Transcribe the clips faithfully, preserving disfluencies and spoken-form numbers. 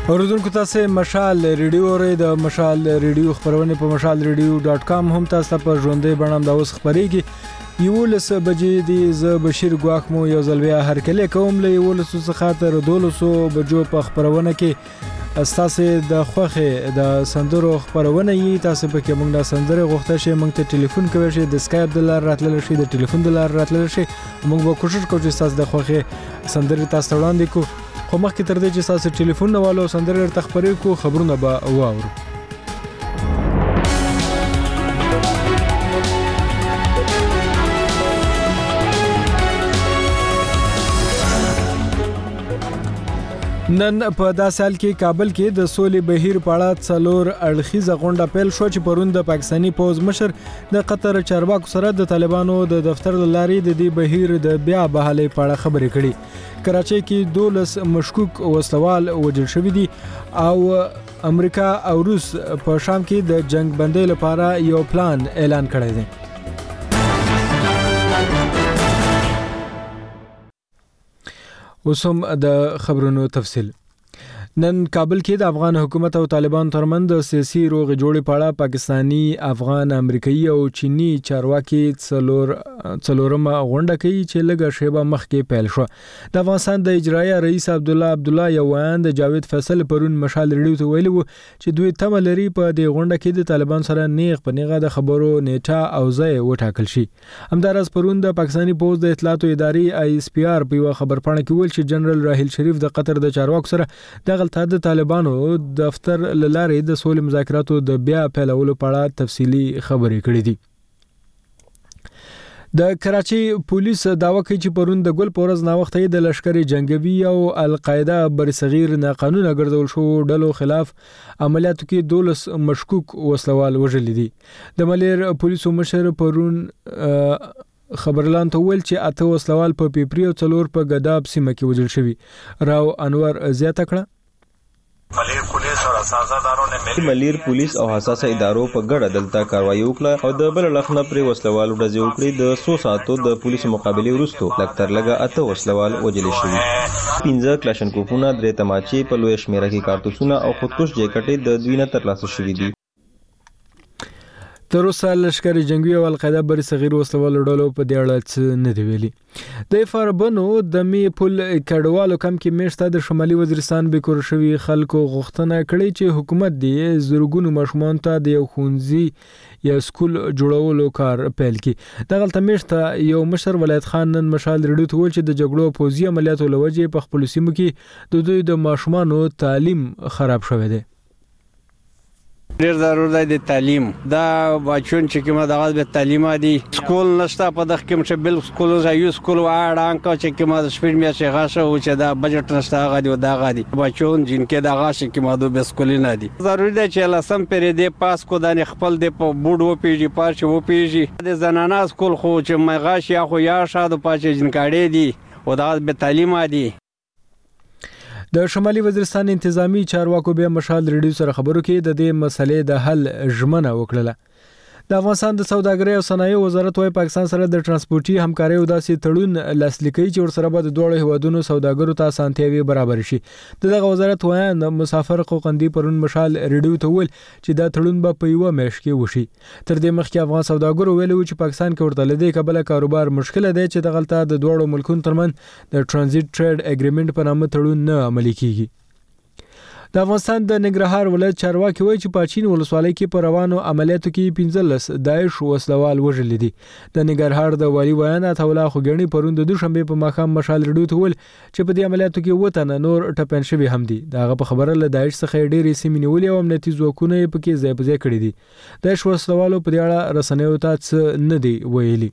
اوریدونکو تاسو مشال ریډیو اورئ د مشال ریډیو خبرونه په مشال ریډیو ډاٹ کام هم تاسو په ژوندې بڼه د اوس خبرېږي یولس بجې دی ز بشیر ګواخ مو یو ځل بیا هرکله کوم له یولس څخه تر دولسو بجو په خبرونه کې اساسه د خوخه د سندرو خبرونه یې تاسو په کې موږ د سندره غوښته شي موږ ته ټلیفون کوي شي د اسکایپ د لار راتلل شي د ټلیفون د لار راتلل شي موږ به کوشش کوو چې تاسو د خوخه سندره تاسو وړاندې کو خو مخکې تر دې چې تاسو ټلیفون نه والو سندره تخبرې کو خبرونه به واورو نن په دا سال کې کابل کې د سولې بهیر پاړه څلور اړخیزه غونډه پیل شو چې پرون د پاکستاني پوز مشر د قطر چارواکو سره د طالبانو د دفتر لاري د دې بهیر د بیا بحالي پاړه خبرې کړي کراچۍ کې دولس مشکوک وسلوال وژل شوی دي او امریکا او روس په شام کې د جنگ بندۍ لپاره یو پلان اعلان کړی دی اوسم د خبرونو تفصیل نن کابل کې د افغان حکومت او طالبان ترمنځ د سیاسي روغ جوړې پاړه پاکستانی افغان امریکایي او چینی چارواکي څلور څلورمه غونډه کوي چې لږه شیبه مخکې پیل شو د افغانستان د اجرایي رئیس عبد الله عبد الله یوان د جاوید فیصل پرون مشال ریډیو ته ویلي چې دوی تمه لري په دې غونډه کې د طالبان سره نیغ په نیغه د خبرو نیټه او ځای وټاکل شي همدارس پرون د پاکستانی پوز د اطلاعاتو ادارې آی اس پی آر په خبرپاڼه کې ویل چې جنرال راحیل شریف د قطر د چارواکو سره د غلطه د طالبانو دفتر لارې د سولې مذاکراتو د بیا پیلولو په اړه تفصیلی خبرې کړې دي د کراچۍ پولیس داوا کوي چې پرون د ګل پورز نا وخت د لشکري جنگوي او القاعده برصغیر ناقانونه ګرځول شو ډلو خلاف عملیاتو کې دولس مشکوک وسلوال وژل دي د ملیر پولیسو مشر پرون خبرلان ته ویل چې اته وسلوال په پیپری او څلور په ګداب سیمه کې وژل شوی راو انور زیاته کړه ملیر پولیس او حساسه ادارو نه ملیر پولیس او حساسه ادارو په ګډه دلته کاروایی وکړه او د بل لخنه پر وسلوال ډزې وکړي د څو ساعتو د پولیس مقابله وروسته لکتر لګه اته وسلوال وژل شوي پنځه کلاشنکوفونه درې تماچې په لوی شمیره کې کارتوسونه او خودکش جیکټې د دوی نه ترلاسه شوي دي تر اوسه لشکري جنگي او القاعده بر صغیر وسلوال ډلو په دې اړه نه دی ویلي د فاربنو د می پل کډوالو کم کې میشته د شمالي وزیرستان به کور شوی خلکو غوښتنه کړې چې حکومت دې زرګونو ماشومان ته د یو ښوونځي یا سکول جوړولو کار پیل کړي دغه میشته یو مشر ولایت خان نن مشال ریډیو ته ویل چې د جګړو پوزي عملیاتو لوجې په خپل سیمو کې د دوی د ماشومانو تعلیم خراب شوی دی ډیر ضروري دی د تعلیم دا بچون چې کومه دغه به تعلیم دي سکول نشته په دغه کې چې بل سکول زایو سکول واړه کا چې کومه د سپیر میا چې غاښه او چې دا بجټ نشته هغه دی دا غادي بچون جن کې دا غاښه کې ماده به سکول نه دي ضروري دی چې لاسم پرې دی پاس کو د خپل دی په بورډ و پیږي پارچ و پیږي د زنانه سکول خو چې مغاش یا خو یا شاده پاچ جن کاړې دي او دا به تعلیم دي د شمالي وزیرستان انتظامی چارواکو به مشال ریډیو سره خبرو کې د دې مسلې د حل ژمنه وکړه د افغانستان د سوداګرۍ او صنایع وزارت وايي پاکستان سره د ترانسپورتي همکارۍ او داسې تړون لاسلیک کوي چې ورسره به د دوه هیوادونو سوداګرو ته اسانتیاوي برابر شي دغه وزارت وايي د مسافر حقوقندي پرون مشال ریډیو ته ویل چې دا تړون به په یو میاشت کې وشي تر دې مخکې افغان سوداګرو ویلي چې پاکستان کې ورته لدې کبل کاروبار مشکل دی چې دغلطه د دوه ملکونو ترمنځ د ترانزیت ټریډ اګریمنت په نامه تړون نه عملي کیږي د افغانستان د ننګرهار ولایت چارواکي وایي چې پاچین ولسوالۍ کې پر روانو عملیاتو کې پنځلس داعش وسلوال وژل دي د ننګرهار د والی ویانا تولا خوګنی پرون د دوشنبه په ماښام مشال ریډیو ته ویل چې په دې عملیاتو کې وطن نور ټپن شوی هم دي دغه په خبره له داعش څخه ډېری سیمې نیولې او امنیتي ځواکونه په کې ځای په ځای کړی دي داعش وسلوالو په دې اړه رسنیو ته څه نه دی ویلي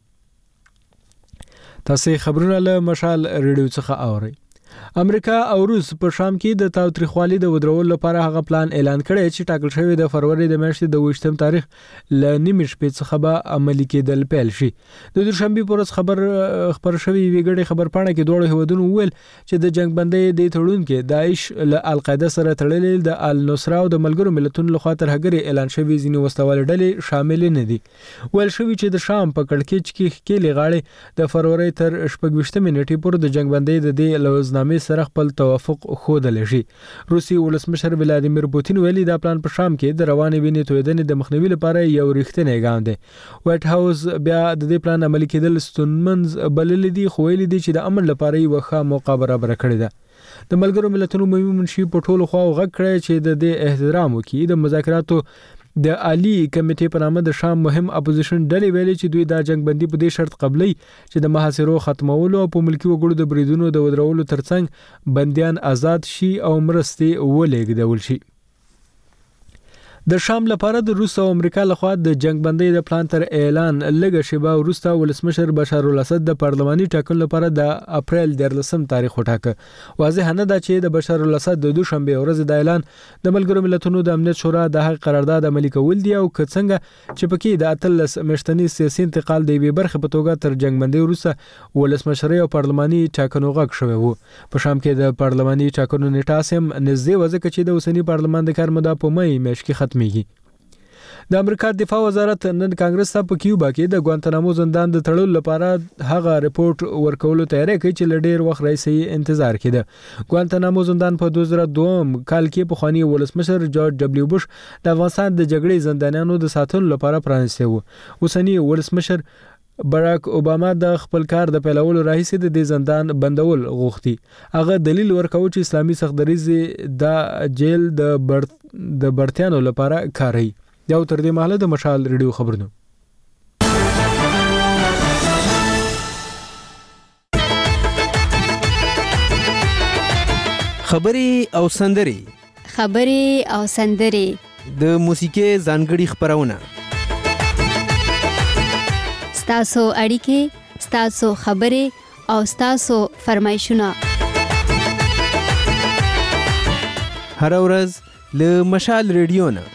تاسو خبرونه له مشال ریډیو څخه اورئ امریکا او روس په شام کې د تاوتریخوالي د ودرولو لپاره هغه پلان اعلان کړی چې ټاکل شوی د فروری د میاشتې د ویشتم تاریخ ل نیمه شپې څخه به عملي کېدل پیل شي د دوشنبه پر ورځ خبر خبر شوی ویګړي خبرپاڼه کې دوه هیوادونو ویل چې د جنگ بندۍ د تړون کې داعش له القاعده سره تړلې د النصره او د ملګرو ملتونو لخوا تر هغه اعلان شوی ځینې وسلوال ډلې شامل نه دي ویل شوی چې د شام په کړکېچ کې خېلې غاړې د فروری تر شپږ ویشتمه نیټې پورې د جنگ بندۍ د دې لوزنامې برنامه سره خپل توافق ښودلی شي. روسي ولسمشر ولادیمیر پوتین ویلي دا پلان په شام کې د روانې وینې تویدنې د مخنیوي لپاره یو رښتینی ګام دی. وایټ هاوس بیا د دې پلان عملي کېدل ستونمنځ بللی دي، خو ویلي دي چې د امن لپاره یوه ښه موقع برابره کړې ده. د ملګرو ملتونو عمومي منشي په ټولو خواو غږ کړی چې د دې احترام وکړي. د مذاکراتو د عالی کمیټې په نامه د شام مهم اپوزیشن ډلې ویلي چې دوی دا جنگ بندي په دې شرط قبلي چې د محاصرو ختمولو او په ملکي وګړو د بریدونو د ودرولو ترڅنګ بندیان آزاد شي او مرستې ولېږدول شي. د شام لپاره د روس او امریکا لخوا د جنگ بندۍ د پلان تر اعلان لږه شیبه وروسته ولسمشر بشار الاسد د پارلماني ټاکنو لپاره د اپریل دیارلسم تاریخ وټاکه. واضح نه ده چې د بشار الاسد د دوشنبه ورځ د اعلان د ملګرو ملتونو د امنیت شورا د هغه قرارداد عملي کول دی او که څنګه چې پکې د اتلس میاشتني سیاسي انتقال د یوې برخې په توګه تر جنگ بندۍ وروسته ولسمشرۍ او پارلماني ټاکنو غږ شوی وو. په شام کې د پارلماني ټاکنو نیټه سم نږدې وځکه چې د اوسنی پارلمان د کار موده په مې میاشت کې ختم د امریکا دفاع وزارت نن کانګرس ته په کیوبا کې د ګوانتانامو زندان د تړلو لپاره هغه رپورت ورکولو تیاری کوي چې لډیر وخت راځي انتظار کړي. ګوانتانامو زندان په دوه زره دوه کال کې په خواني ولسمشر جورج دبلیو بوش د افغانستان د جګړې زندانیانو د ساتلو لپاره پرانیستی وو. اوسنی ولسمشر باراک اوباما د خپل کار د پیلولو راهیسې د دې زندان بندول غوښتي. هغه دلیل ورکوي چې اسلامي سختدریزي د جیل د بر د برتیانو لپاره کاروي. دا تر دې مهاله د مشال ریډیو خبرونه. خبري او سندري خبري او سندري د موسیقي ځانګړي خبرونه ستاسو اړیکې، ستاسو خبرې او ستاسو فرمایشونه هر ورځ له مشال ریډیو نه.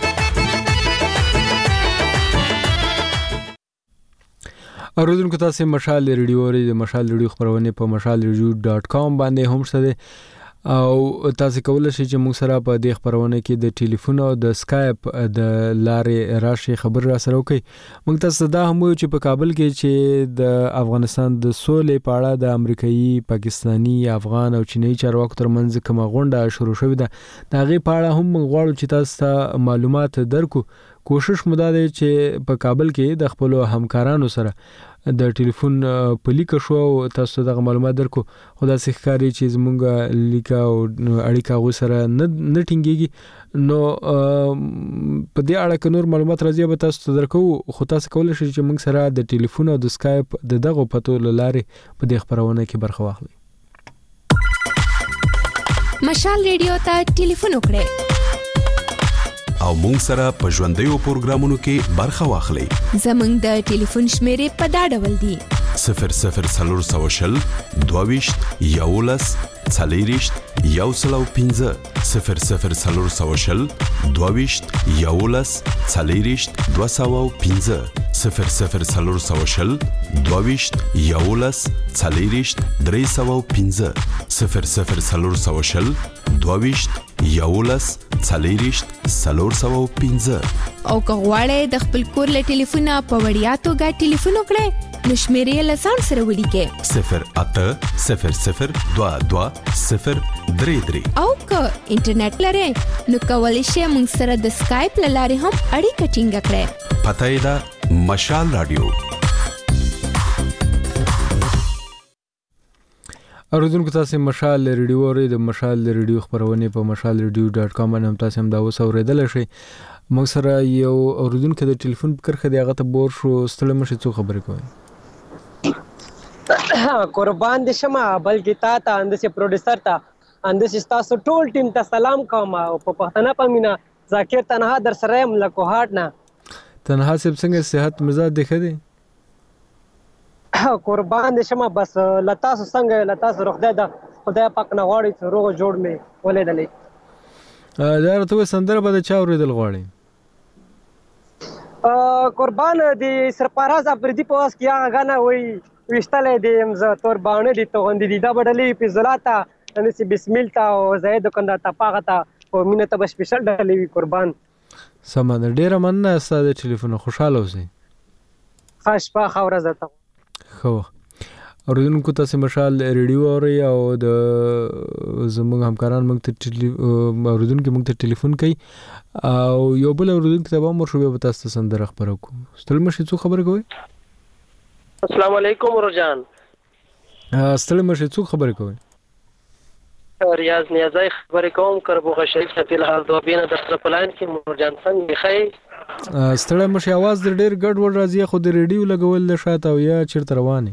اوریدونکو تاسو مشال ریډیو لري، د مشال ریډیو خبرونه په مشال ریډیو ډاټ کام باندې هم شته او تاسو کولای شئ چې موږ سره په دې خبرونه کې د ټلیفون او د اسکایپ د لارې راشي خبر را سره وکړئ. موږ تاسو دا هم وایو چې په کابل کې چې د افغانستان د سولې په اړه د امریکایي، پاکستانی، افغان او چینایي چارواکو ترمنځ کومه غونډه شروع شوې ده، د هغې په اړه هم موږ غواړو چې تاسو ته معلومات درکو. کوشش مو دا دی چې په کابل کې د خپل همکارانو سره د ټلیفون په لیکه شو او تاسو دغه معلومات درکو. خدا سي ښکاری چې زمونږ لیکه او اړیکه غو سره نه نه ټینګيږي، نو په دې اړه که نور معلومات راځي به تاسو ته درکو. خو تاسو کولای شئ چې موږ سره د ټلیفون او د اسکایپ د دغه پتو لارې په دې خبرونه کې برخه واخلئ. مشال ریډیو ته ټلیفون وکړئ او مونږ سره په ژوندیو پروګرامونو کې برخه واخلئ. زمونږ د ټلیفون شمیرې په دا ډول دي: صفر صفر څلور سوه شل دوه ویشت یولس څلېرویشت یو سل او پنځه صفر صفر څلور سوه شل دوه ویشت یولس څلېرویشت دوه سوه او پنځه صفر صفر څلور سوه شل دوه ویشت یولس څلېرویشت درې سوه او پنځه صفر صفر څلور سوه شل دوه ویشت یولس څلېرویشت څلور سوه او پنځه. او که غواړئ د خپل کور له ټلیفونه په وړیا توګه ټلیفون وکړئ نو شمیرې له ځان سره ولیکئ: صفر اته صفر صفر دوه دوه صفر درې درې. او که انټرنیټ لرئ نو کولی شئ موږ سره د اسکایپ له لارې هم اړیکه ټینګه کړئ. پته یې ده مشال رادیو. اوریدونکو تاسو مشال ریډیو اورئ، د مشال ریډیو خبرونه په مشال ریډیو ډاټ کام باندې هم تاسو هم دا اوس اوریدل شئ. موږ سره یو اوریدونکو د ټلیفون په کرخه دی، هغه ته بور شو ستړی مشه څو خبرې کوي. قربان دې شمه، بلکې تا ته اندسې پروډوسر ته اندسې تاسو ټول ټیم ته سلام کوم او په پښتنه پمینه ذاکر تنها در سره يم له کوهاټ نه. تنها صاحب څنګه صحت مزاج دی ښه دی؟ قربان دې شمه، بس لتاسو څنګه لتاسو روغ ده خدای پاک نه غواړي چې روغ جوړ مې ولیدلې. دا راته سندره به د چا اوریدل غواړي؟ قربان دې سرپرست افریدي په واس کې هغه غانا وای وشتلې دې ز تور باندې دې توغندې دې دا بډلې په زلاتا انسي بسمیل تا او زید کنده تا پاغه تا او مینه ته سپیشل ډلې وی قربان. سمه ډیره مننه ستاسو ټلیفون، خوشاله اوسئ. خاص په خاور زته. خو اوریدونکو تاسو مشال ریډیو اوري او د زموږ همکاران موږ ته اوریدونکو موږ ته ټلیفون کوي او یو بل اوریدونکو ته به مو شو به تاسو سندره خبرو کو ستل مشه څو خبر کوي السلام علیکم ورجان ستل مشه څو خبر کوي ریاض نیازای خبرې کوم کربوغه شریف ته په حال دوه بینه د پلان کې مرجان څنګه خی ستړی مشه आवाज د ډېر ګډ وډ راځي خو د ریډیو لګول د شاته او یا چیرته روانه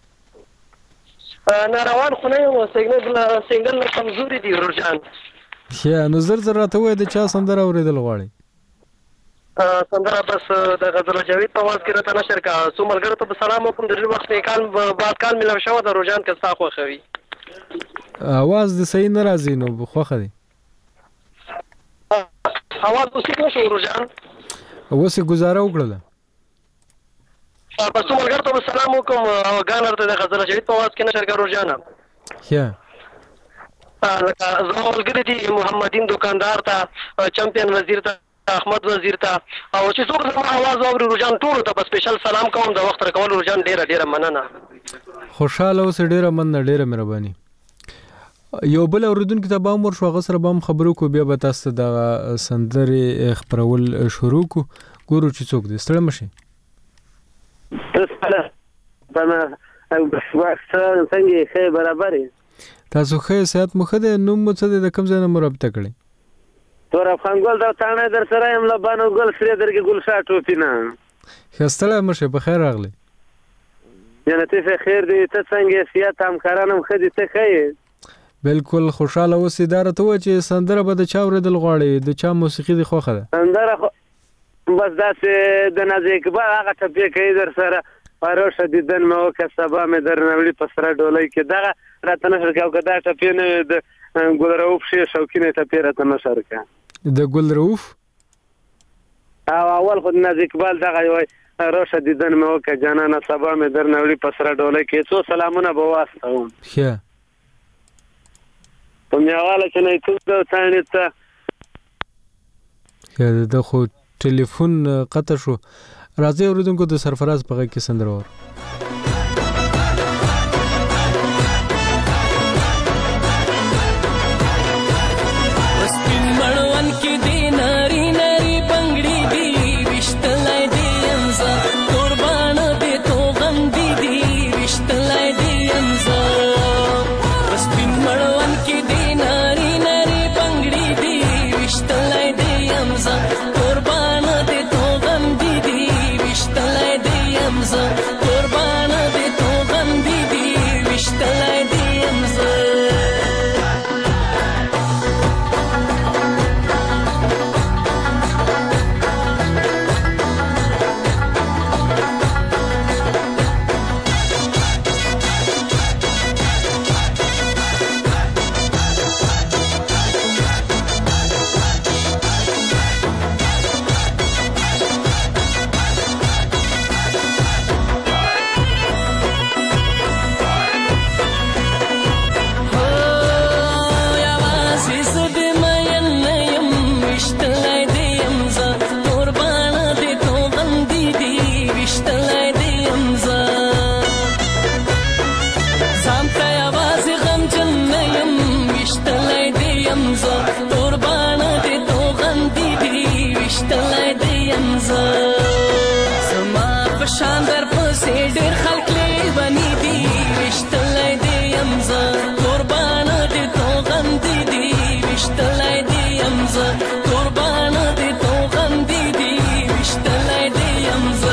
نه روان خو نه یو سیګنل سیګنل کمزوري دی ورجان یا نو زر زر راته وای د چا سندره اوریدل غواړي سندره بس د غزل جاوید په आवाज کې راته نشر کا سو ملګرو ته سلام کوم د وخت کال بعد کال ملو شو د روجان کې ستا خو خوي आवाज د صحیح نه راځي نو خوخه دی आवाज اوسې نه شو روجان اوسې گزاره وکړه په څومره ګرځو سلام کوم او غانر ته د غزل جديد په واس کې نشر کړو روزانه یا لکه زموږ دي محمدین دکاندار ته چمپیون وزیر ته احمد وزیر ته او چې څوک زما आवाज اوري روزان ټول ته په سپیشل سلام کوم د وخت راکول روزان ډیره ډیره مننه خوشاله اوسې ډیره مننه ډیره مهرباني یو بل اوریدونکو ته به امر شو غسر به خبرو کو بیا به تاسو د سندري خبرول شروع کو ګورو چې څوک دې ستړي مشي تاسو په څنګه ښه برابرې تاسو ښه صحت مخ ده نو مو څه د کوم ځای نه مرابطه کړي تور افغان ګل دا تانه در سره یم لبانو ګل سره درګه ګل شاټو پینا خستله مشه په خیر راغلی جنته په خیر دې ته څنګه سیاست همکارانم خدي ته خیر بالکل خوشاله اوسې دار ته و چې سندره به د چا اوریدل غواړي د چا موسیقي دی خوخه ده سندره بس داسې د نازک با هغه ټپې کوي در سره پروشه دیدن مې وکړه سبا مې درنوړي په سره ډولۍ کې دغه راته نشر کاو که دا ټپې نه د ګل رؤف شي شوکینې ټپې راته نشر کا د ګل رؤف او اول خو نازک بال دغه وای روشه دیدن مې وکړه جانانه سبا مې درنوړي په سره ډولۍ کې څو سلامونه به واستوم ښه په میواله چې نه ټول د ثاني ته یا د خو ټلیفون قطع شو راځي اوریدونکو د سرفراز په غږ کې سندره ور وسپین مړون کې دی ناری ناری بنگړي دی وشتلای دی انزا قربان دې تو غم دی دی وشتلای دی انزا وسپین مړون کې دی ناری ناری بنگړي دی وشتلای دی انزا قربان دې تو غم دی دی وشتلای دی انزا قربان دې تو غم دی دی وشتلای دی انزا شاندر پسې ډېر خلک لیوني دي وشتلی دی یم زه قربان دې تو غم دي دي وشتلی دی یم زه قربان دې تو غم دي دي وشتلی دی یم زه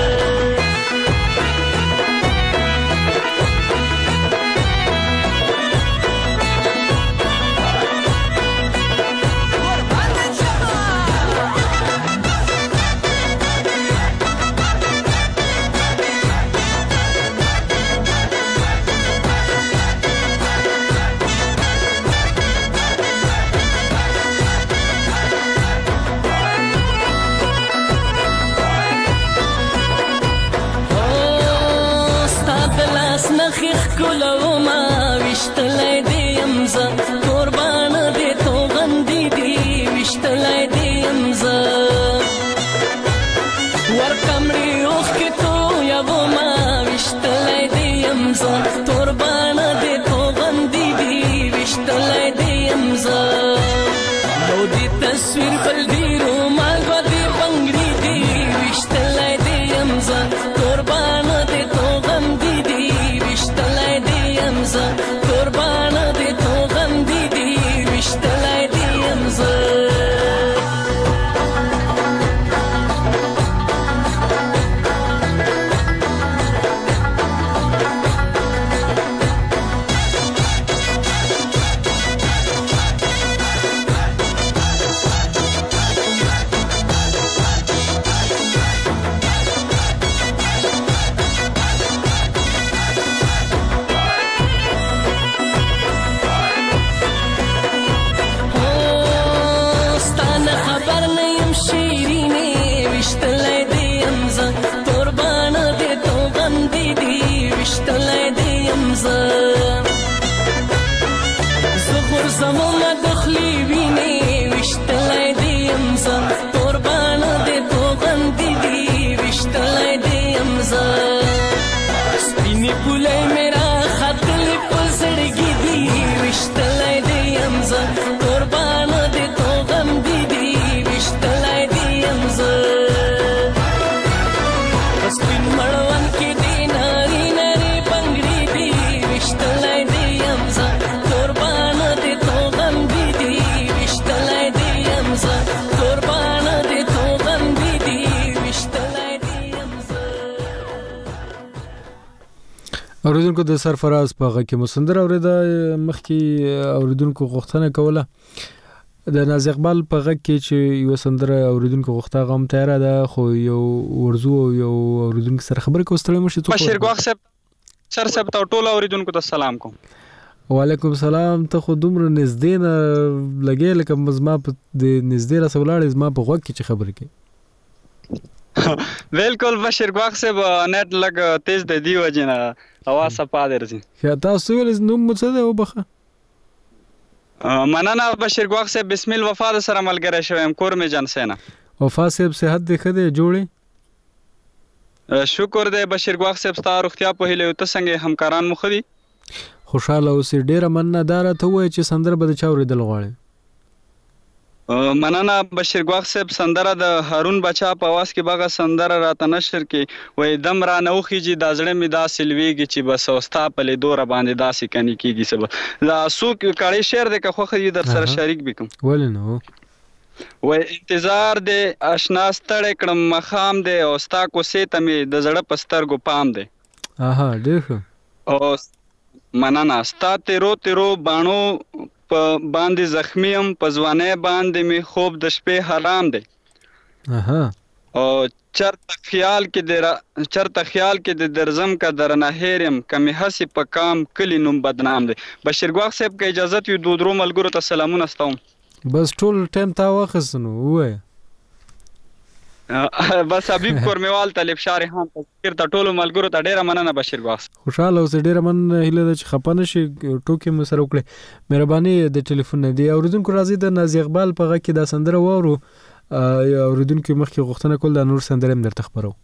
نخیخ کلو ما وشتلی دی یم زه قربان دې تو غم دی دی وشتلی دی یم زه ورکمړي اوښکې تو یو ما وشتلی دی یم زه اوریدونکو د سرفراز په غږ کې مسندر اوریدا مخکې اوریدونکو غوښتنه کوله د ناز اقبال په غږ کې چې یو سندره اوریدونکو غوښته غم تیار ده خو یو ورزو یو اوریدونکو سره خبرې کوستلې مشه څه بشیر ګواخ صاحب سر صاحب ته ټول اوریدونکو ته سلام کوم. وعلیکم سلام. ته خو دومره نږدې نه لګې لکه مزما په د نږدې را سولاړې زما په غوږ کې چې خبرې کوي. بالکل بشیر ګواخ صاحب نت لګ تیز د دی وجنه اواز صفا درځي. یا تاسو ول نوم مو څه دی وبخه؟ مننه بشیر ګواخ صاحب بسم الله وفا سره ملګری شوم کور می جان سینا. وفا صاحب صحت دې ښه دی جوړې؟ شکر دی بشیر ګواخ صاحب ستاسو روغتیا په هیله ته څنګه همکاران مخ دي؟ خوشاله اوسې. ډیره مننه دار ته وای چې سندره به چا اوریدل غواړي. مننه بشیر ګواخ صاحب سندره د هارون بچا په आवाज کې باغه سندره راته نشر کې وای دم را نوخیږي د ځړې می دا سلويږي چې بس اوستا په لیدو را باندې داسې کني کیږي سبا لا سوق کړي شعر د خو خې در سره شریک بکم ولې نو وای انتظار دې آشنا ستړې کړم مخام دې اوستا کو سه تمه د زړه پستر ګو پام دې اها ډېر او مننه ستا تیرو تیرو بانو په باندې زخمیم په ځوانه باندې می خوب د شپې حرام دی. اها او چرته خیال کې د چرته خیال کې د درزم کا درنه هرم کمی حسی په کام کلی نوم بدنام دی. بشیر ګواخ صاحب که اجازه یو دو درو ملګرو ته سلامونه ستوم. بس ټول ټیم تا واخسنو وای بس حبیب کورمیوال طالب شارحان تذکر ته ټولو ملګرو ته ډیره مننه بشیر ګواخ. خوشاله اوسې ډیره مننه هیله ده چې خپانه شي ټوکې مو سره وکړي. مهرباني د ټلیفون نه دی اوریدونکو راځي د ناز اقبال په غږ کې دا سندره وورو اوریدونکو مخکې غوښتنه کول د نور سندره هم درته خبرو.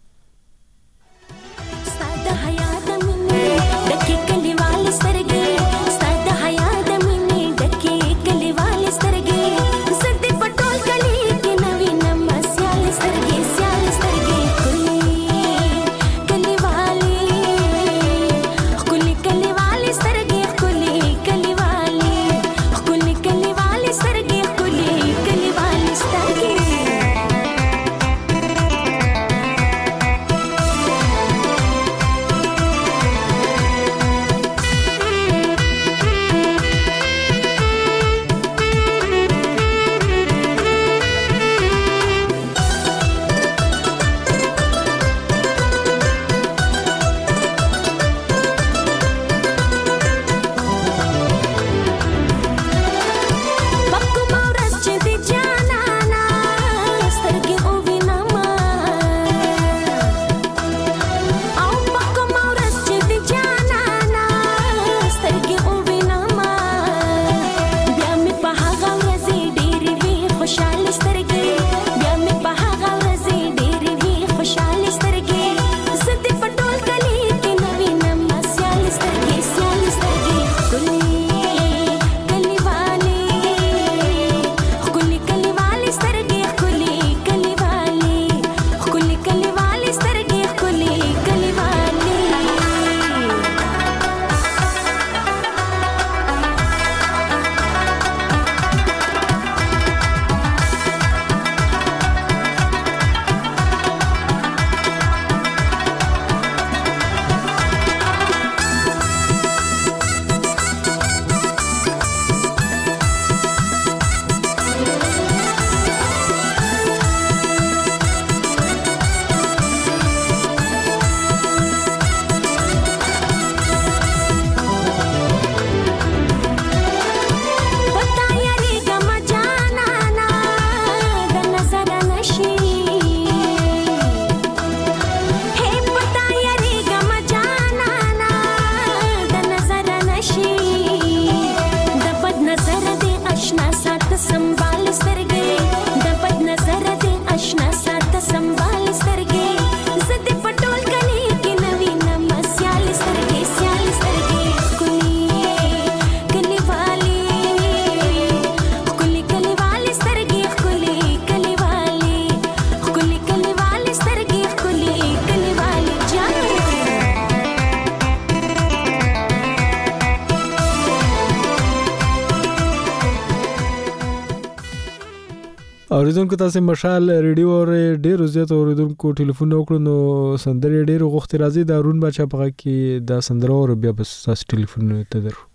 اوریدونکو تاسو مشال ریډیو اور ډیر زیات اوریدونکو ټلیفون وکړو نو سندرې ډیر غوښتي راځي د هارون بچا په کې د سندرو اور بیا بس تاسو ټلیفون ته درو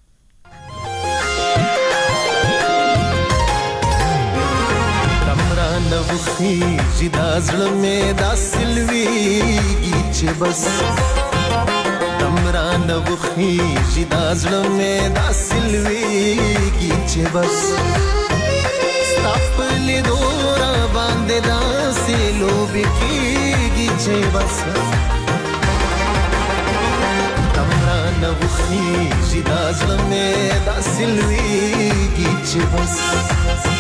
تمرا نوخي جدا زړه مې دا سلوي چې بس تمرا نوخي جدا زړه مې دا سلوي چې بس خپل دورا باندې داسې لوبي کیږي چې بس تمرا نوخي جدا زړه مې داسې لويږي چې بس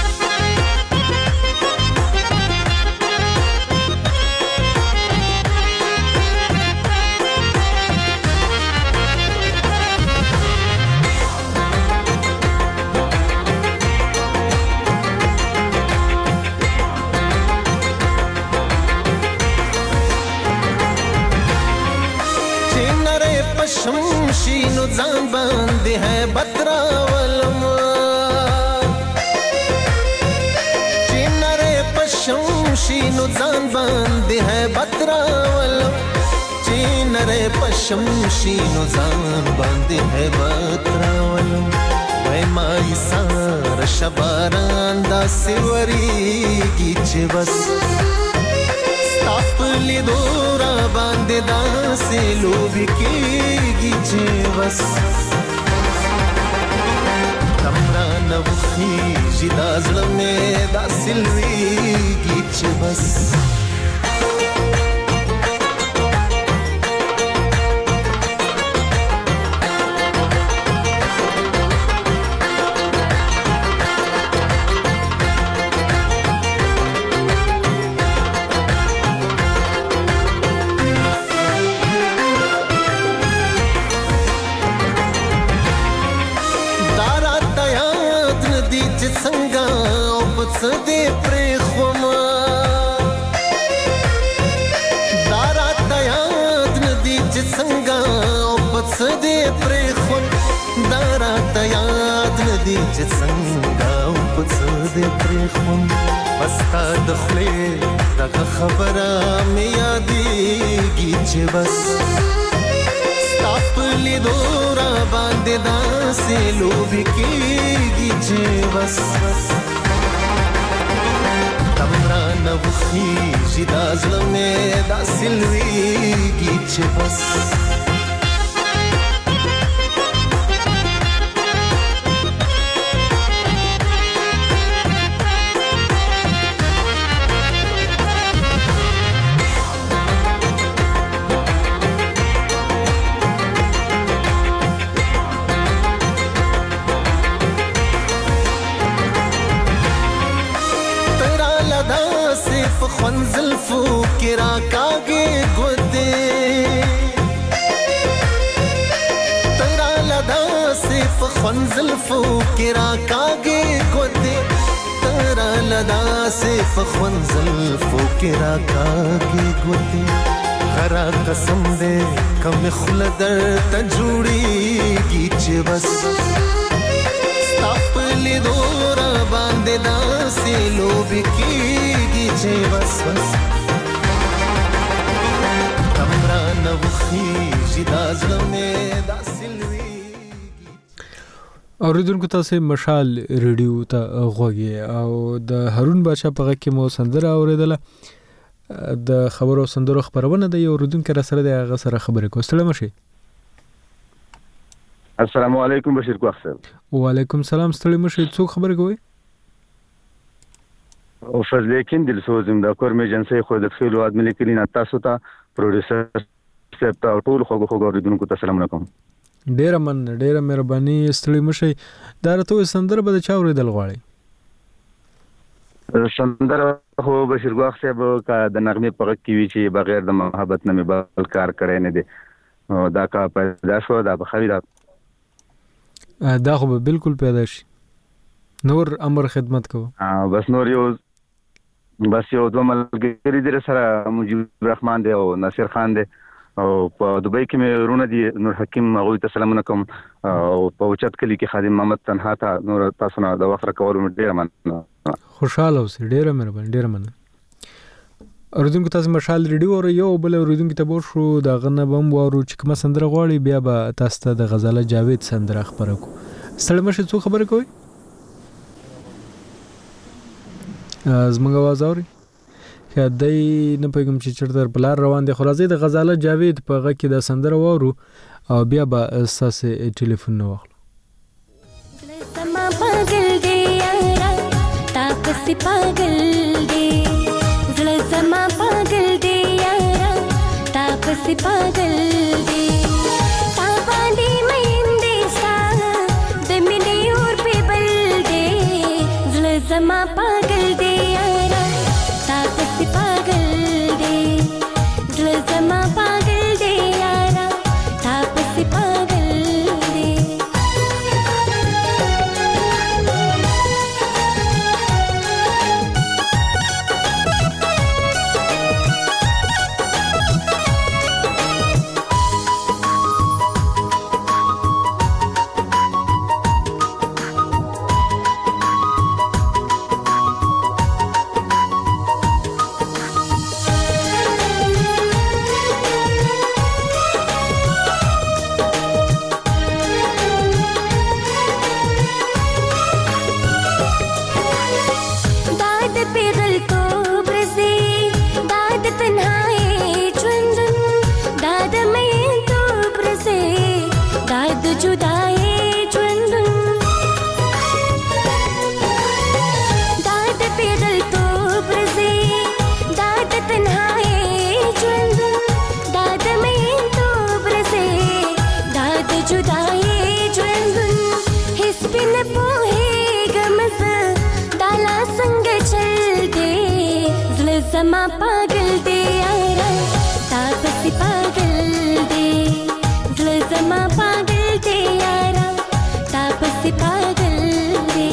شمشینو ځان باندې ہے بترا ولم چینره پشمشینو ځان باندې ہے بترا ولم چینره پشمشینو ځان باندې ہے بترا ولم وای مای سار شباران دا سیوریږي چې بس خپل دورا باندې داسې لوبي کیږي چې بس تمرا نوخي جدا زړه مې داسې لويږي چې بس سدې پرې خوما دارا تیاد ندی چې څنګه او پس دې پرې خون دارا تیاد ندی چې څنګه او پس دې پرې خون پستا د خلې دغه خبره مې یادېږي چې بس خپل دورا باندې داسې لوبي کیږي چې بس تمرا نوخي جدا زړه مې داسې لويږي چې بس خنزلفو کرا کاگے گودے تیرا لدا صرف خنزلفو کرا کاگے گودے تیرا لدا صرف خنزلفو کرا کاگے گودے غرا قسم دے کم خلدر تجوڑی گی چے بس خپل دورا باندې داسې لوبي کیږي چې بس بس تمرا نوخي جدا زړه مې داسې لويږي اوریدونکو تاسو مشال ریډیو ته غوږی او د هارون بچا په غږ کې مو سندره اوریدله د خبرو سندرو خبرونه د یو اوریدونکو را سره د هغه سره خبرې کوستله مشي السلام علیکم بشیر کوخ صاحب وعلیکم سلام ستړي مشه څوک خبر کوي او فضل یقین دل سوزم د کور ایجنسی خو د خیلو ادمن کلین تاسو ته پروډوسر صاحب ته ټول خو خو اوریدونکو ته سلام علیکم ډیر من ډیر مهرباني ستړي مشه دا راته سندره به چا اوریدل غواړي سندره خو بشیر کوخ صاحب کا د نغمه په کې وی چې بغیر د محبت نه بل کار کړی نه دي دا کا پیدا شو دا بخری دا دا خو به بالکل پیدا شي نور امر خدمت کو بس نور یو بس یو دوه ملګری دي سره مجيب الرحمن دی او ناصر خان دی او په دوبۍ کې مې رونه دي نور حکیم هغوی ته سلام علیکم او په اوچت کلی کې خادم محمد تنها ته نور تاسو نه د وخت راکولو ډېره مننه خوشاله اوسئ. ډېره مهرباني، ډېره مننه. اوریدونکو تاسو مشال ریډیو او یو بل اوریدونکو ته بور شو دا غنه بم وارو چې کومه سندره غواړي بیا به تاسو ته د غزاله جاوید سندره خبره کو. ستړي مشه څو خبره کوي؟ زموږ आवाज اوري؟ خدای نه پېږم چې چرته بلار روان دي. خو راځي د غزاله جاوید په غږ کې د سندره وورو او بیا به اساسه ټلیفون نه واخلو. سما پاگل دی یارا تاپسی پاگل دی زړه سما پاگل دی یارا تاپسی پاگل دی تا باندې مین دی ستا د مینې اور په بل دی زړه سما پاگل دی یارا تاپسی پاگل دی زړه سما پاگل دی یارا تاپسی پاگل دی समा पागल दे यारा तापसी पागल दे दिल समा पागल दे यारा तापसी पागल दे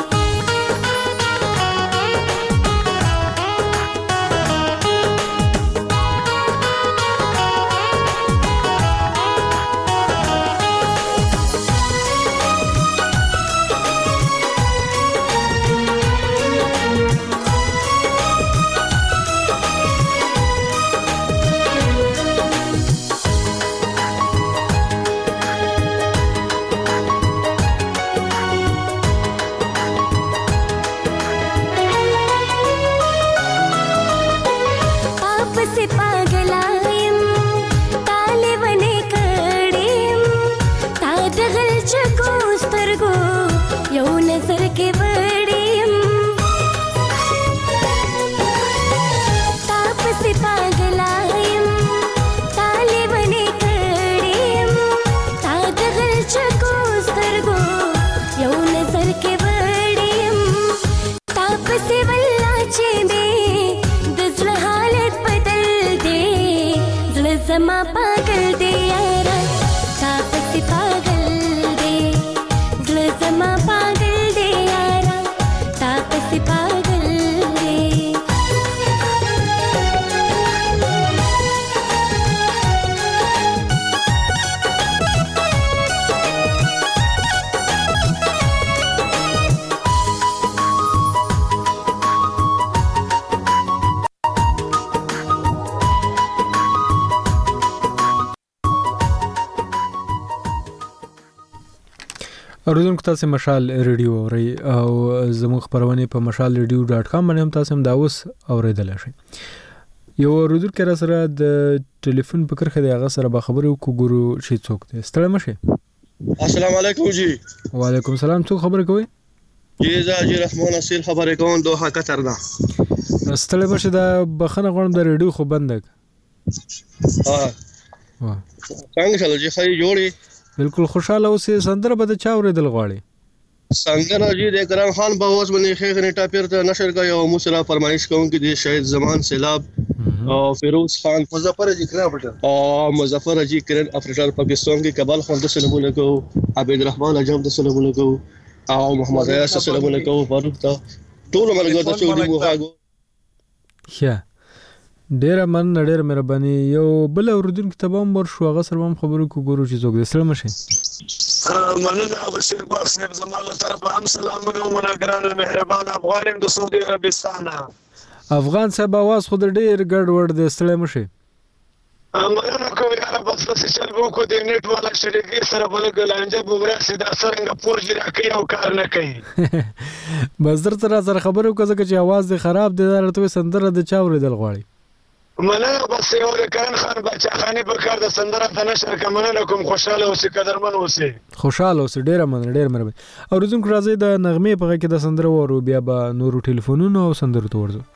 समा पागल दे यारा तापसी पागल दे दिल समा पागल दे यारा तापसी पागल दे اوریدونکو تاسو مشال ریډیو اورئ او زموږ خبرونه په مشال ریډیو ډاټ کام باندې هم تاسو هم دا اوس اوریدلای شئ. یو اوریدونکو را سره د ټلیفون په کرخه دی هغه سره به خبرو کو ګورو شي څوک دی. ستړي مشه. السلام علیکم جی. وعلیکم السلام. څوک خبرې کوي؟ جی زه جی رحمان اصل خبرې کوم دوه قطر نه. ستړي مشه دا بخنه غوړم د ریډیو خو بندک. ها. وا. څنګه چلو جی خای جوړي؟ بالکل خوشاله اوسې. سندره به د چا اوریدل غواړي؟ سندره جی د کرم خان باوس باندې خېغ نیټه پیر ته نشر کوي او موسلا فرمایش کوم کې د شهید زمان سیلاب او فیروز خان مظفر جی کرن اپریټر او مظفر جی کرن اپریټر پاکستان کې کبال خان د سلامونه کو عبد الرحمن اجم د سلامونه کو او محمد ایاس سلامونه کو فاروق ته ټول ملګرو ته چودي موغاګو. ښه ډیره من ډیره مهرباني. یو بل اوریدونکو ته به هم ورشو هغه سره هم خبرو کو ګورو چې څوک دی. سلام شه. مننه بشیر باغ صاحب زما له طرفه هم سلامونه ومنه ګران مهربان افغان یم د سعودي عربستان افغان صاحب اواز خو د ډېر ګډ وډ د ستړی مشي مننه کوم یاره بس داسې چل به وکړو د نیټ والا شریکې سره به لږ لانجه به وراسي دا څرنګه پوج راکوي او کار نه کوي بس درته را سره خبرې وکړه ځکه چې اواز دې خراب دی دا راته وایي سندره د چا اورېدل غواړي مننه بس یو د کرن خان باچاخاني په کار د سندره ته نشر که مننه کوم خوشحاله اوسې قدرمن اوسې خوشحاله اوسې ډېره مننه ډېره مهرباني اورېدونکو راځئ د نغمې په غږ کې د سندره واورو بیا به نورو ټلیفونونو او سندرو ته ورځو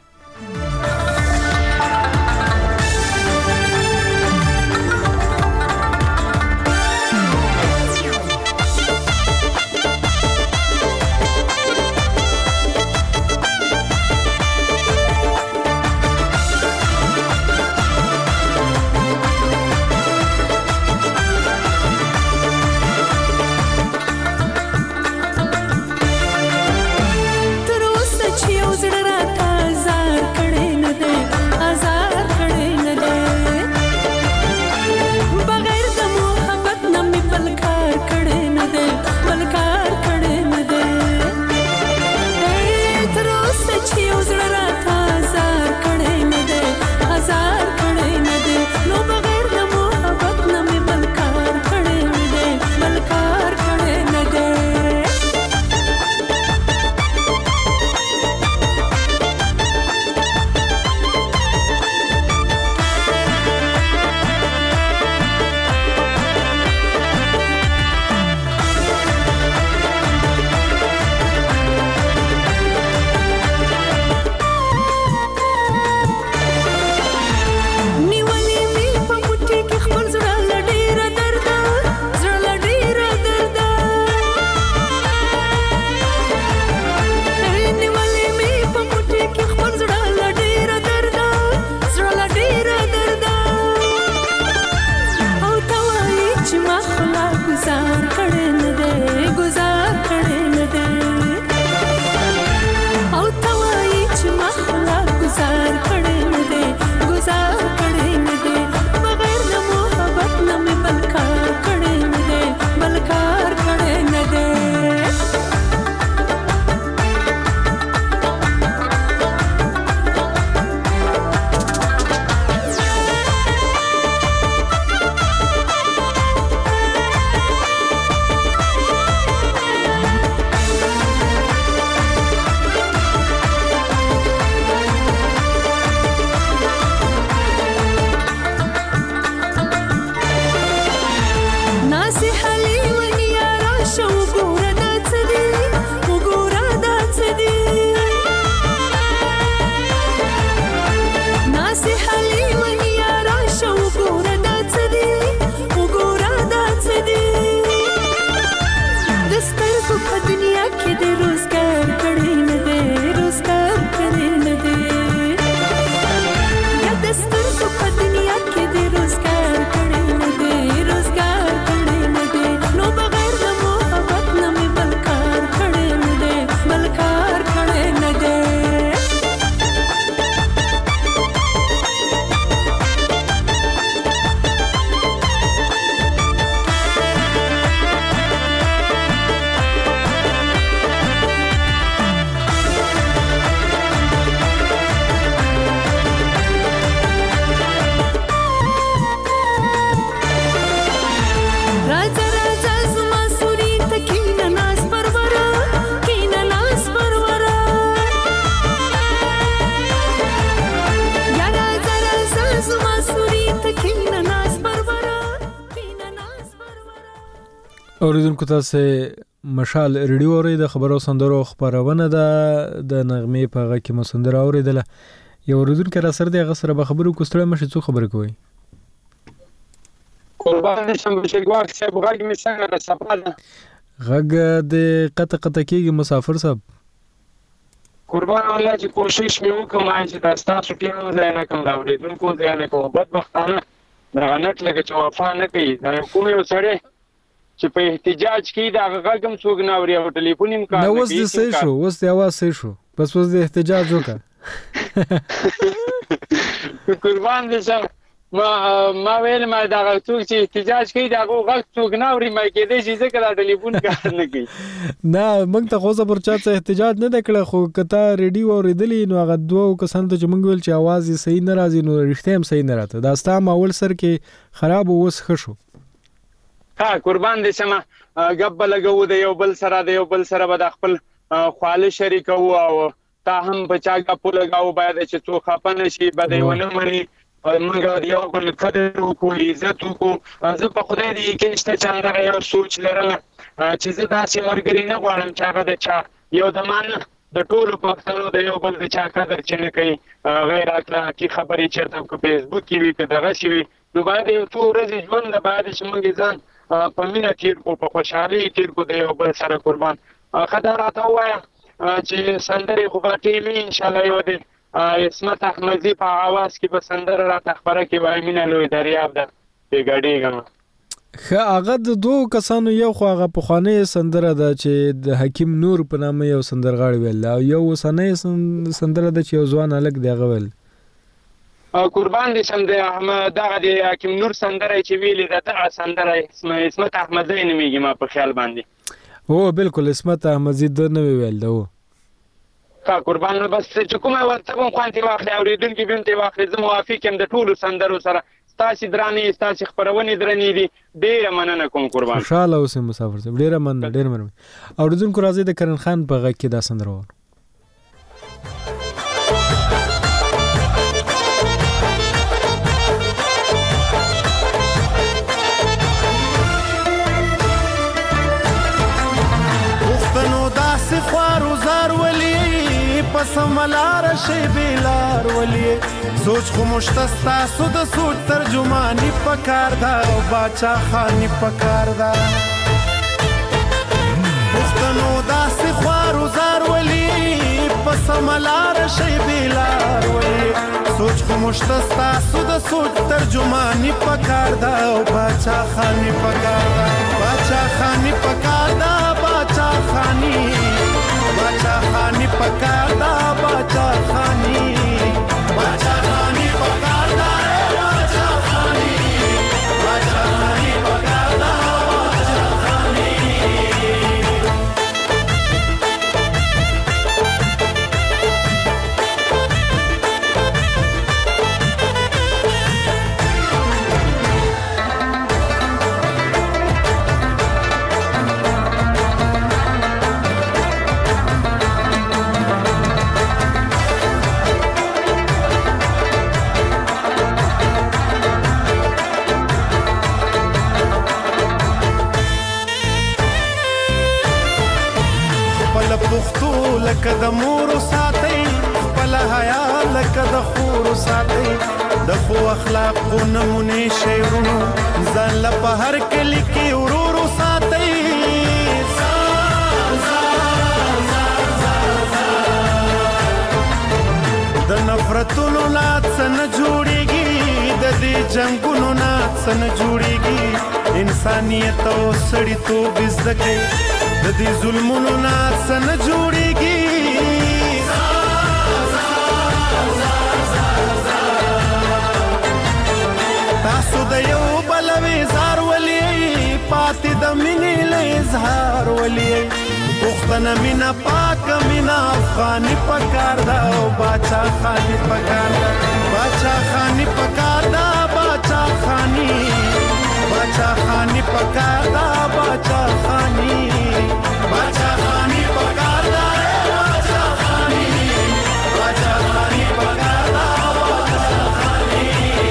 اوریدونکو تاسو مشال ریډیو اوري د خبرو سندرو خبرونه ده د نغمې په غږ کې مو سندره اوریدله یو اوریدونکو را سره د غسر به خبرو کوستړه مشه څو خبره کوي قربان شم بشګوار صاحب غږ می څنګه صفاله غږ د قطه قطه کېږي مسافر صاحب قربان الله چې کوشش مې وکم چې تاسو تاسو کې نه نه کوم اوریدونکو ځای نه کوم بدبختانه دا غنټ لکه چې وفا نه کوي دا کوم یو سړی چې په احتجاج کې دا غږم څوک نه اوري او ټلیفون هم کار نه اوس د سې شو اوس د اواز سې شو بس اوس د احتجاج وکړه قربان دې شه ما ما ویل ما دا څوک چې احتجاج کوي دا غوږ څوک نه اوري ما کېدای شي ځکه دا ټلیفون کار نه کوي. نه موږ ته خو زه پر چا څه احتجاج نه دی کړی، خو که تا ریډیو اورېدلي نو هغه دوو کسانو ته چې موږ ویل چې اواز یې صحیح نه راځي نو رښتیا هم صحیح نه راته. دا ستا ماول سر کې خراب و اوس ښه شو. ها قربان دې شمه ګپ به لګوو د یو بل سره د یو بل سره به د خپل خواله شریکوو او تا هم په چا ګپو لګاو باید چې څوک خفه نه شي به دې ونه مني موږ یو بل قدر وکړو عزت وکړو. زه په خدای دې یقین شته چې همدغه یو سوچ لرم چې زه داسې ملګري نه غواړم چې هغه د چا یو د ما نه د ټولو پښتنو د یو بل د چا قدر چې نه کوي غیر اخلاقي خبرې چېرته که فیسبوک کې وي که دغسې وي نو باید یو څو ورځې ژوند ده باید چې موږ ځان په مینه تېر کړو په خوشحالۍ تېر کړو د یو بل سره قربان. ښه دا راته ووایه چې سندرې خو به ټیمي انشاءالله یو دی عصمت احمدزي په آواز کې به سندره راته خپره کړي وایي مینه لوی دریاب ده بې ګډېږم. ښه هغه د دوو کسانو یو خو هغه پخوانۍ سندره ده چې د حکیم نور په نامه یو سندرغاړی ویل او یو اوسنۍ سندره ده چې یو ځوان هلک دی هغه ویل. قربان دې شم د دغه د حکیم نور سندره چې ویلې ده دغه سندره عصمت احمدزي نومېږي ما په خیال باندې. هو بالکل عصمت احمدزي ده نه ویل ده. ښه قربان بس چې کومه ورته کوم خوند یې واخلي اورېدونکي به هم ترې واخلي. زه موافق یم د ټولو سندرو سره ستاسې درانې ستاسې خپرونې درنې دي. ډېره مننه کوم قربان. خوشحاله اوسئ مسافر صاحب ډېره مننه ډېره مننه. اورېدونکو راځئ د کرن خان په غږ کې دا سندره واورو. خوارو زار ولی پس ملار شی بیلار ولی سوچ خو مشتستا سو د سوچ ترجمانی پکار دا او باچا خانی پکار دا پختنو داس خوارو زار ولی پس ملار شی بیلار ولی سوچ خو مشتستا سو د سوچ ترجمانی پکار دا او باچا خانی پکار دا باچا خانی پکار دا باچا خانی باچا خانی پکار دا باچا خانی باچا خانی پکار دا باچا خانی باچا خانی پکار دا باچا خانی. پختو لکه د مور ساتي خپل حیا لکه د خور ساتي د خو اخلاق نمونه شیرونو ځان له په هر کلی کې ورورو ساتي د نفرتونو نات سن جوړيږي د دې جنگونو نات سن جوړيږي انسانيت او سړیتوب زده د دې ظلمونو نه سن جوړيږي تاسو د یو بل وزار ولي پاتې د مینې له اظهار ولي پښتنه مینا پاک مینا افغاني پکار دا او باچا خاني پکار دا باچا خاني پکار دا باچا خاني باچا خاني پکار دا باچا خاني باچا خاني پکار دا باچا خاني باچا خاني پکار دا باچا خاني.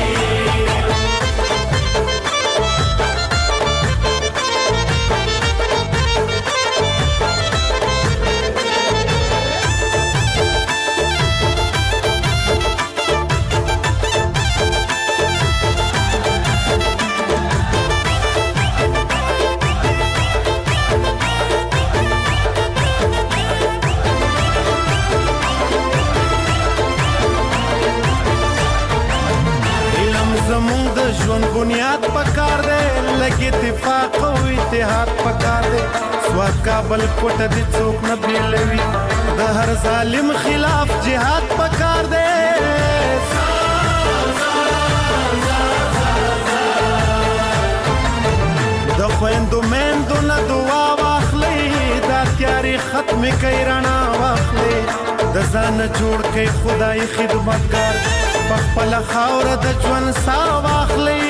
ژوند بنیاد پکار دے لګ اتفاق او اتحاد پکار دے سواد کابل کوټه دي څوک نه بیلوي د هر ظالم خلاف جهاد پکار دے ختم کوي رڼا واخلي د ځان جوړ کوي خدای خدمتګار په خپل خاور د ژوند سا واخلي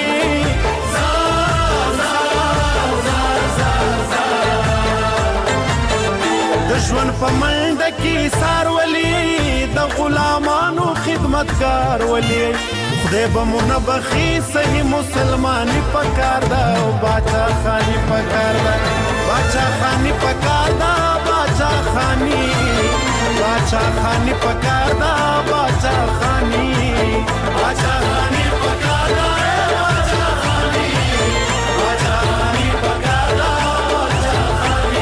د ژوند په منډه کې سار ولي د غلامانو خدمتګار ولي خدای به مو نه بخي صحیح مسلمانی پکار دا او باچا خانی پکار دا باچا خانی پکار دا باچا خانی باچا خانی پکار دا باچا خانی باچا خانی پکار دا باچا خانی باچا خانی پکار دا باچا خانی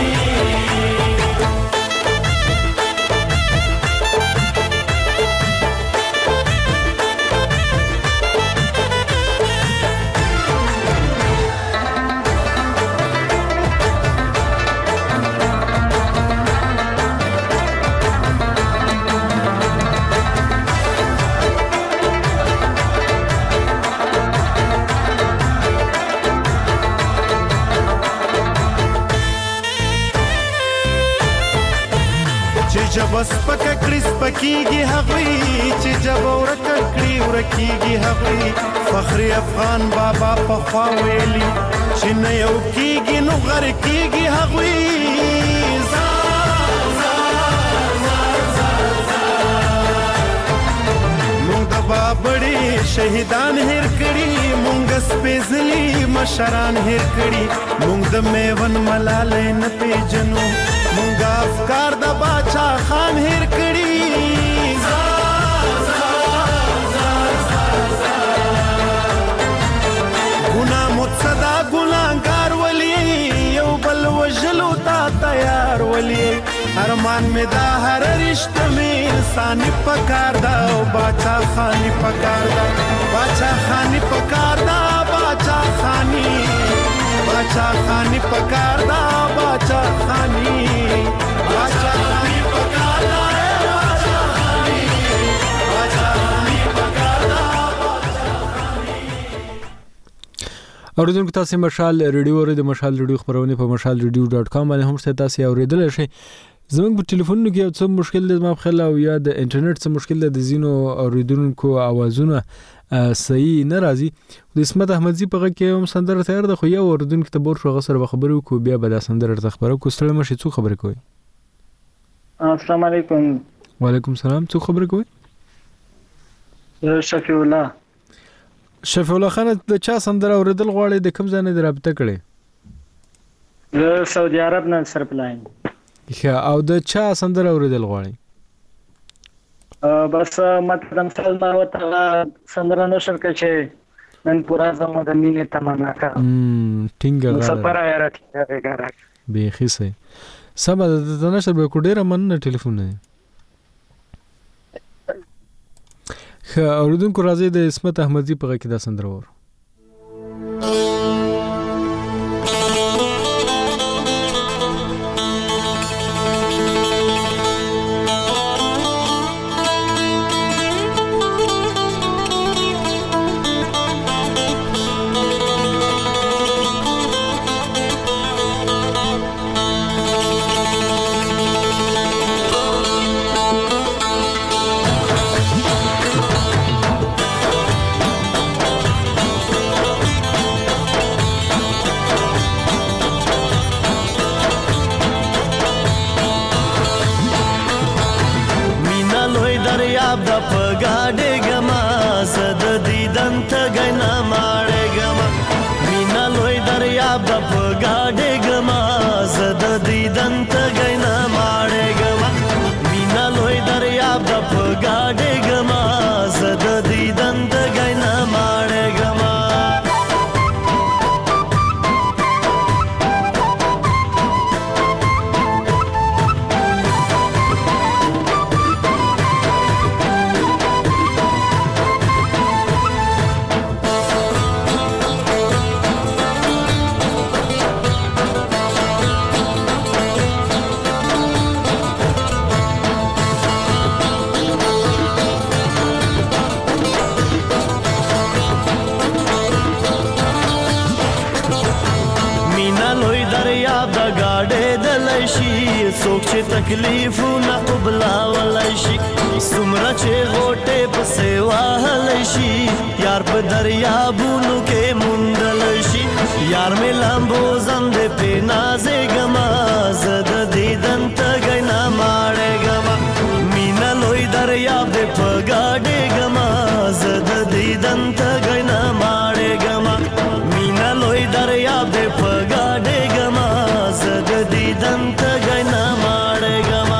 جب سپک کړي سپکیږي هغوی چې جب ورک کړي ورکیږي هغوی فخر افغان بابا په خوا ویلي چې نه یو کیږي نو غر کیږي هغوی مونږ د بابړي شهیدان هیر کړي مونږ سپېڅلي مشران هیر کړي مونږ د میون ملالۍ نه پیژنو مونږ افکار د باچا خان هیر کړي ګناه متصدا ګناهګار ولي یو بل وژلو ته تیار ولي ارمان مې دا هر رشته مې انساني پکار دا او باچا خاني پکار دا باچا خاني پکار دا باچا خاني باچا خاني پکار دا باچا خاني باچا خاني پکار دا باچا خاني باچا خاني پکار دا اوریدونکو تاسو مشال ریډیو ور د مشال ریډیو خبرونه په مشال ریډیو ډاټ کام باندې هم تاسو اوریدل شئ زموږ په ټلیفونونو کې یو څه مشکل د ما خپل او یا د انټرنیټ څه مشکل د زینو اوریدونکو اوازونه صحیح نه راځي د اسمت احمدزي په غږ کې هم سندره تیار ده خو یو اوریدونکو ته بور شو غسر خبرو کو بیا به د سندره ته خبرو کو ستړي مشه څو خبرې کوي السلام علیکم وعلیکم السلام څو خبرې کوي شفیع الله شفیع الله خان د چا سندره اوریدل غواړي د کوم ځای نه رابطه کړي د سعودي عرب نه سر پلاین او د چا سندره اوریدل غواړي بس مطلب سلمان وته سندره نشر کچې نن پورا زمو د مینې تمنا کا ام ټینګه غره سفر آیا راځي به خسه سبا د نشر به کوډیره من ټلیفون نه خ اوریدونکو راځي د اسمت احمدزي په غږ کې دا سندره ور ولای شي څوک چې تکلیفونه قبلولای شي څومره چې غوټې پسې وهلی شي یار په دریابونو کې موندلی شي یار مې لامبو زندې پې نازېږمه زه د دیدن تږی نه ماړېږمه مینه لوی دریاب دې په ګاډېږمه زه د دیدن تږی نه ماړېږمه مینه لوی دریاب دې په ګاډېږمه زه د دیدن تږی نه ماړېږمه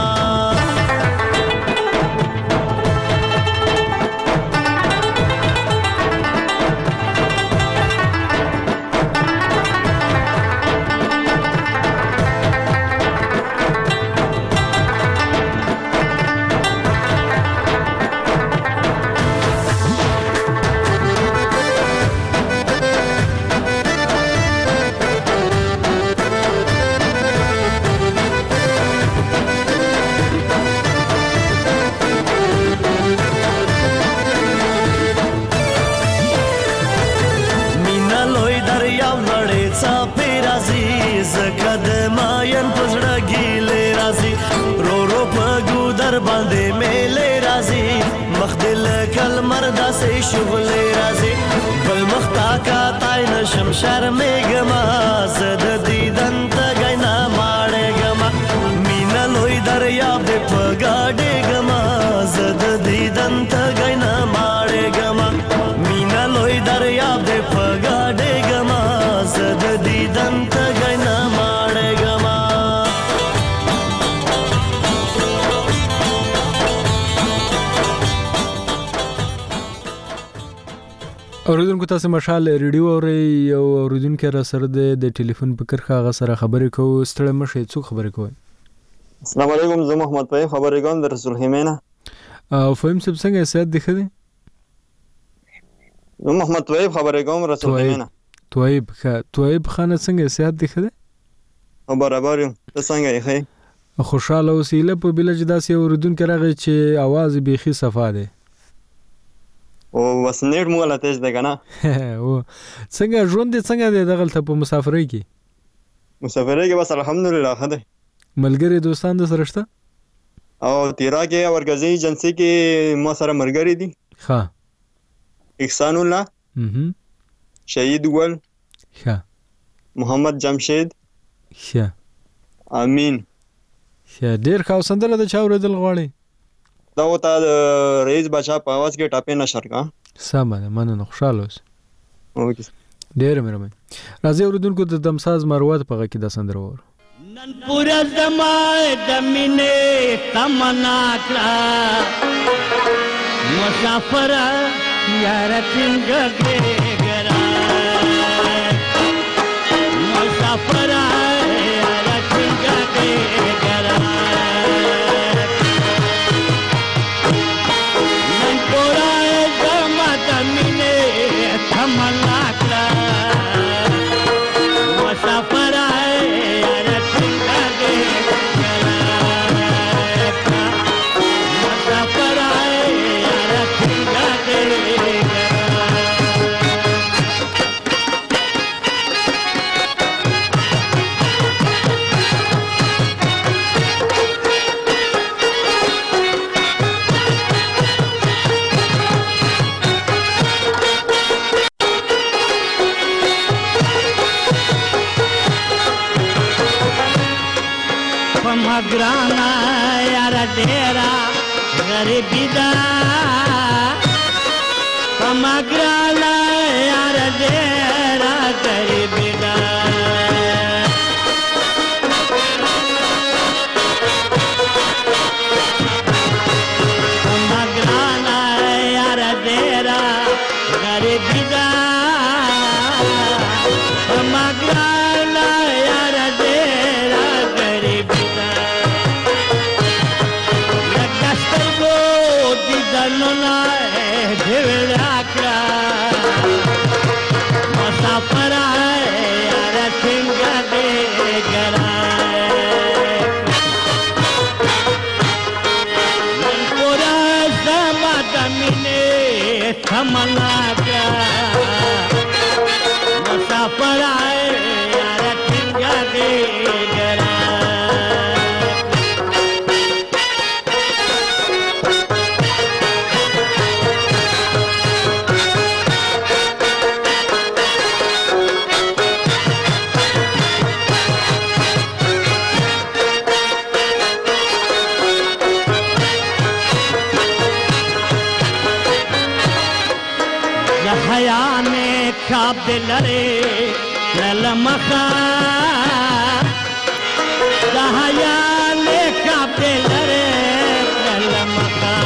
باندې میلې راځي مخ دې لکه لمر داسې شغلې راځي بل مخ تا کاتی نشم شرمېږمه زه د دیدن تږی نه ماړېږمه مینه لوی دریاب دې په ګاډېږمه زه د دیدن تږی نه ماړېږمه مینه لوی دریاب دې په ګاډېږمه زه د دیدن تږی نه ماړېږمه اوریدونکو تاسو مشال ریډیو اورئ یو اوریدونکو را سره د ټلیفون په کرخه هغه سره خبرې کوو ستړی مشه څوک خبرې کوي السلام علیکم زه محمد طیب خبرې کوم د رسول خیمینه او فهم سب څنګه سات دی خدي زه محمد طیب خبرې کوم رسول خیمینه طیب ښه طیب خان څنګه سات دی خدي او برابر یم ته څنګه یې خې خوشاله اوسېله په بلج داسې اوریدونکو راغی چې आवाज بیخي صفا دی او بس نیټ مو غلطه ده کنه او څنګه ژوند دې څنګه دی دغه ته په مسافرۍ کې مسافرۍ کې بس الحمدلله خدای ملګری دوستان د سره شته او تیرا کې ورګزي ایجنسی کې مو سره مرګري دي ها احسان الله هم شهید ګل ها محمد جمشید ها امین ها ډیر خاص سندره د چاور دل غواړي دا وته رئیس بچا په आवाज کې ټاپې نشر کا سمه مننه خوشاله اوس اوکې ډیر مهرباني راځي اوریدونکو د دمساز مروت په کې د سندره ور نن پورا زمای د مینې تمنا کړه مسافر یار څنګه ګرا مسافر یار څنګه ګرا نن پورا زما د مینې تمنا کړه مسافر graana yara dera garibi da pamagrana yara dera garibi da pamagrana yara dera garibi da pamagrana yara dera garibi da Nona dhil akra masafara yara thinga de gara pura sama damine thamana kra حیانه کاب دلره للمخا دا حیانه کاب دلره للمخا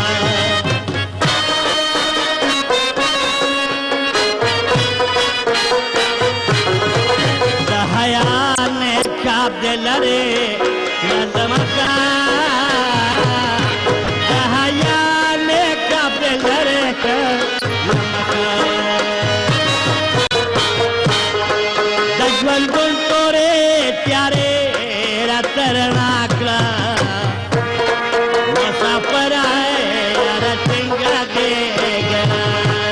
دا حیانه کاب دلره للمخا دا حیانه کاب دلره دجوال گل تورے پیارے رترنا کلا مسافر آئے رتنگا دے گنا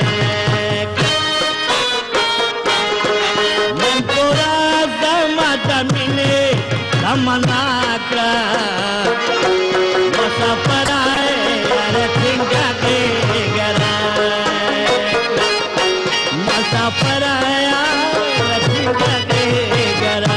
من پورا دما دمینے دمنا کلا مسافر آئے رتنگا دے گنا مسافر آیا رتنگا دے گنا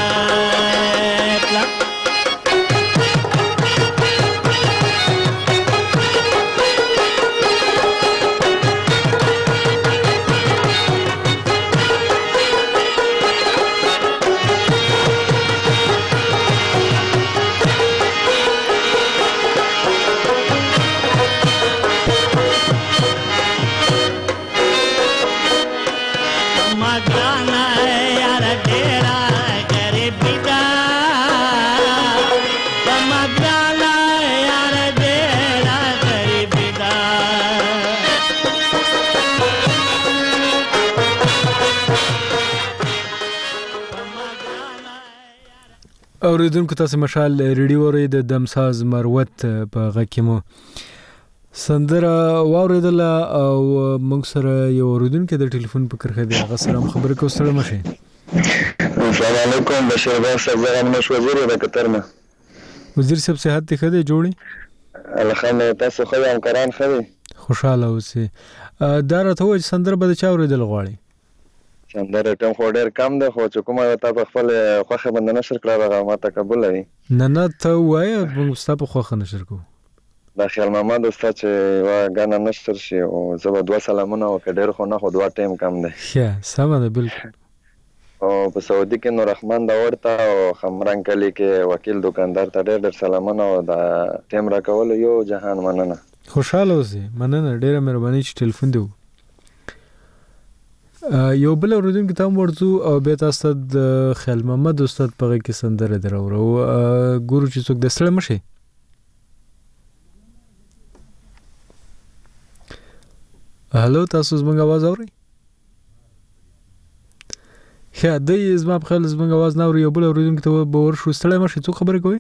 اوریدونکو تاسو مشال ریډیو اورئ د دمساز مروت په غږ کې مو سندره واوریدله او موږ سره یو اوریدونکی د ټلیفون په کرښه دی. هغه سلام خبرې کوو، ستړی مه شئ. السلام علیکم، بشیر باغ صاحب، زه غنمش وزیر د قطر نه. وزیر صاحب صحت دی ښه دی؟ جوړې الحمدلله، تاسو ښه یې؟ همکاران ښه دي؟ خوشحاله اوسئ. دا راته ووایه چې سندره به د چا اورېدل غواړې؟ سندره ټیم خو ډېر کم دی، خو چې کومه یوه تا په خپل خوښه باندې نشر کړه هغه ماته قبوله وي. نه نه ته ووایه، موږ ستا په خوښه نشر کوو. دا خیال محمد استاد چې یوه ګانا نشر شي او زه به دوه سلامونه وکړه، ډېر خو نه، خو دوه ټیم کم دی. ښه سمه ده، بلکل. او په سعودي کې نوررحمن داور ته او خمرنګ کلي کې وکیل دکاندار ته ډېر ډېر سلامونه او دا ټیم راکولو یو جهان مننه. خوشحاله اوسئ، مننه، ډېره مهرباني چې ټلیفون دې وکړو. یو بل اوریدونکي ته هم ورځو او بیا تاسو ته د خیال محمد استاد په غږ کې سندره در اورو. ګورو چې څوک د ستړی مه شئ. هلو، تاسو زموږ اواز اورئ؟ ښه، دی زما په خیال زموږ اواز نه اوري. یو بل اوریدونکي ته به ورشو. ستړی مه شئ. څوک خبرې کوئ؟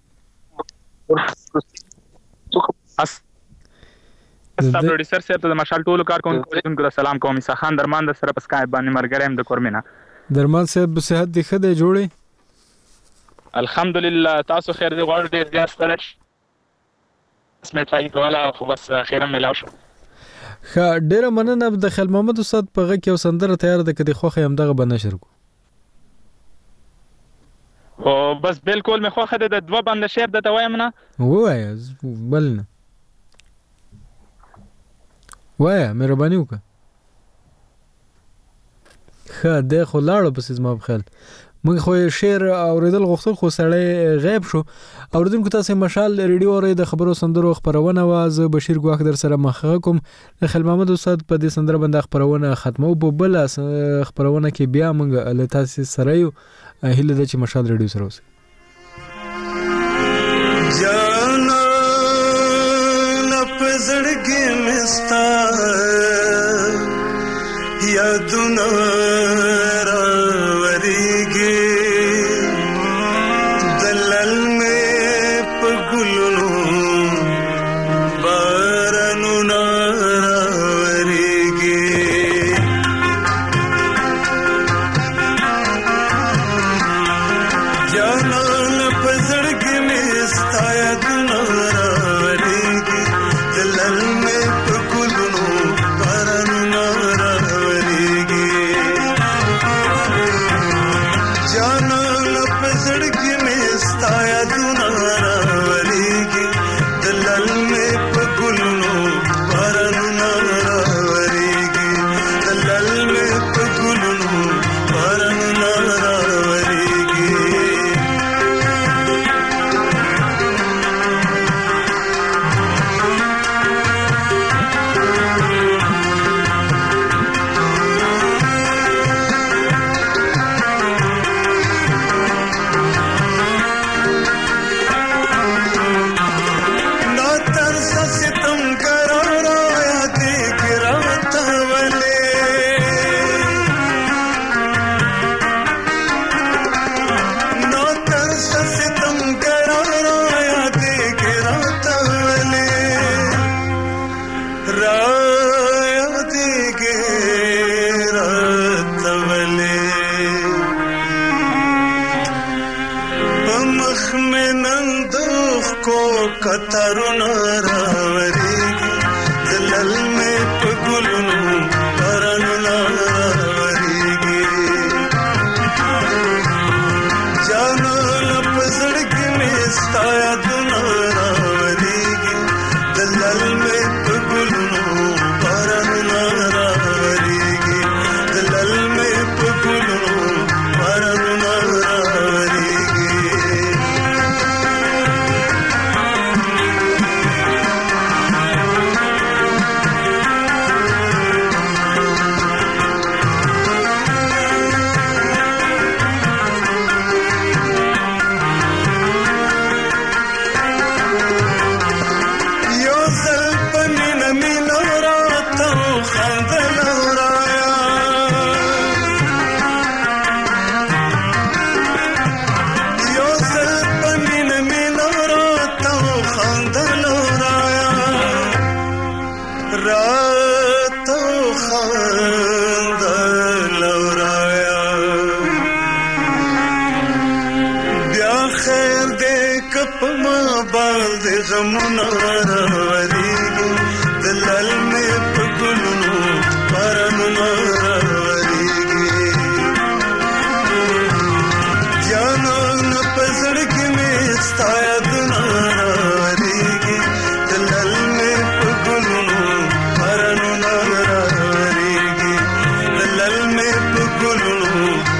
استاد پروډوسر صاحب ته د مشال ټولو کارکونکو اوریدونکو ته سلام کوم. عیسی خان درمان د سره په سکایپ باندې مرګریم د کورمینا. درمان صاحب صحت دی ښه دی؟ جوړې الحمدلله، تاسو خیر دی؟ غواړو ډېر زیات ستړی اسمه تایي کوله خو بس خیره ملاو شو. ښه، ډېره مننه. د خیال محمد استاد په غږ کې یو سندره تیار ده، که دې خوښه یې همدغه به نشر کړو. او بس بالکل مې خوښه ده. د دوه بنده شعر درته وایم نه؟ ووایه، بل نه وایه، مهرباني وکړه. ښه دی، خو لاړو پسې زما په خیال. موږ خو یې شعر اورېدل غوښتل خو سړی غیب شو. اوریدونکو تاسې مشال ریډیو اورئ، د خبرو سندرو خپرونه وه. زه بشیر ګواښ در سره مخه کوم. د خیال محمد استاد په دې سندره باندې خپرونه ختمو. په بله خپرونه کې بیا موږ له تاسې سره یو. هیله ده چې مشال ریډیو سره اوسئ. زړګي مستا یادونه راوريږي دلل مې په ګلونو بارانو راوريږي جانان په زړګي مستا یادونه راوريږي دلل مې په ګلونو بارانو راوريږي कतरुना रावरेगी दलल में पगुलनु परनुना रावरेगी जानो न पसड़की में स्ताया दुना रावरेगी दलल में पगुलनु परनुना रावरेगी दलल में पगुलनु परनुना रावरेगी غمنا راوريگي دلال میں پگلنو پرننا راوريگي جانا نہ پزڑکی میں ستایا دنا راوريگي دلال میں پگلنو پرننا راوريگي دلال میں پگلنو